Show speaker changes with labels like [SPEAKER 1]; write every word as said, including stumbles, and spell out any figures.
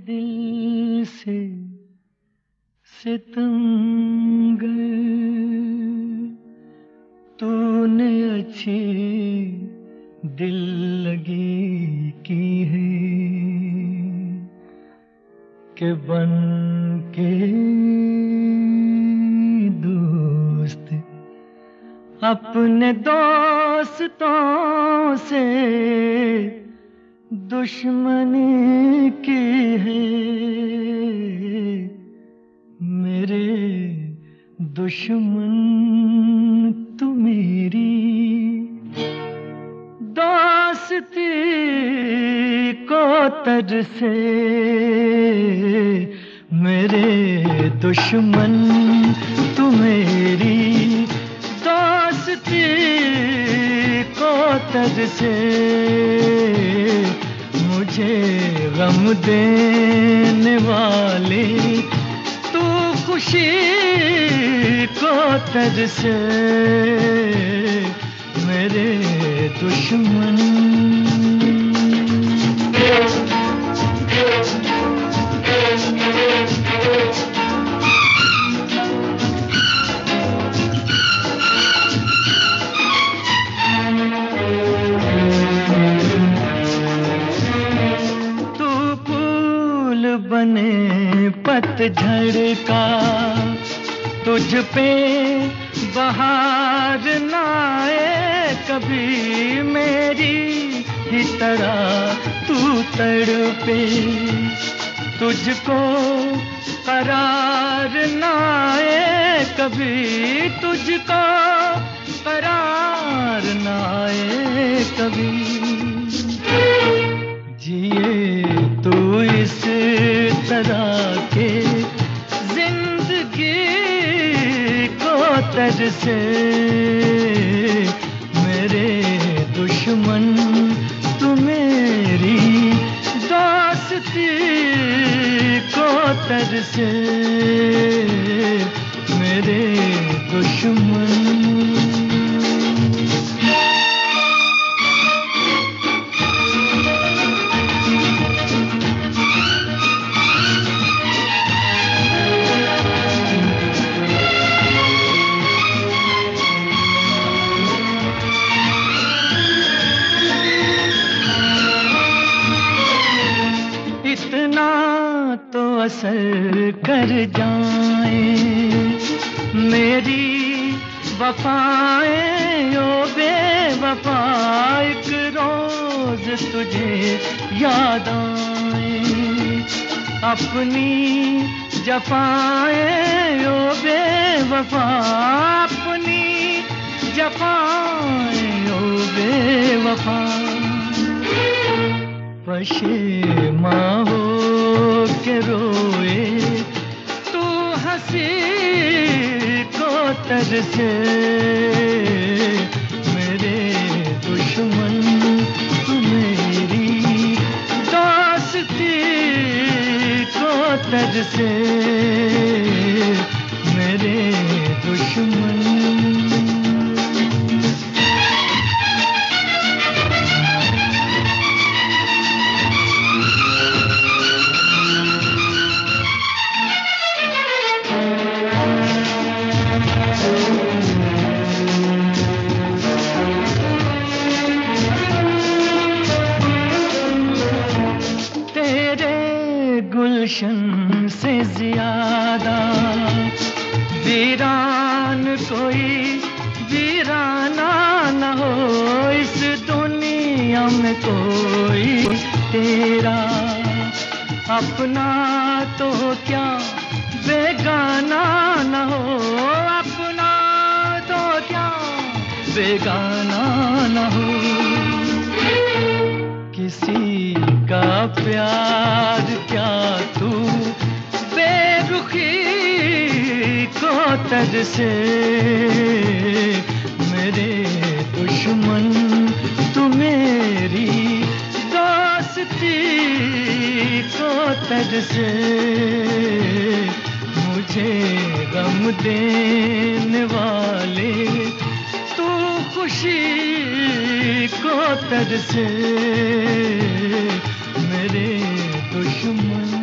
[SPEAKER 1] दिल से सितमगर तूने अच्छी दिल लगी की है कि बन के दोस्त अपने दोस्तों से दुश्मनी की है। मेरे दुश्मन तू मेरी दोस्ती को तरसे। मेरे दुश्मन तू मेरी दोस्ती को तरसे। मुझे गम देने वाले तू खुशी को तरसे। मेरे दुश्मन बने पतझड़ का तुझ पे बहार न आए कभी मेरी ही तरह तू तड़पे। तुझको करार न आए कभी तुझको करार न आए कभी। जिए तू इस तरह के जिंदगी को तरसे। मेरे दुश्मन तू मेरी दोस्ती को तरसे। मेरे दुश्मन तो असर कर जाए मेरी वफाएं ओ बेवफा। एक रोज तुझे याद आए अपनी जफाएं ओ बेवफा। अपनी जफाएं ओ बेवफा। पशेमा हो के रोए तू हंसी को तरसे। मेरे दुश्मन तू मेरी दोस्ती को तरसे। मेरे दुश्मन गुलशन से ज्यादा वीरान कोई वीराना न हो इस दुनिया में कोई तेरा अपना तो क्या बेगाना न हो। अपना तो क्या बेगाना न हो। किसी का प्यार क्या तू बेरुखी को तरसे। मेरे दुश्मन तू मेरी दोस्ती को तरसे। मुझे गम देने वाले तू खुशी को तरसे। मेरे दुश्मन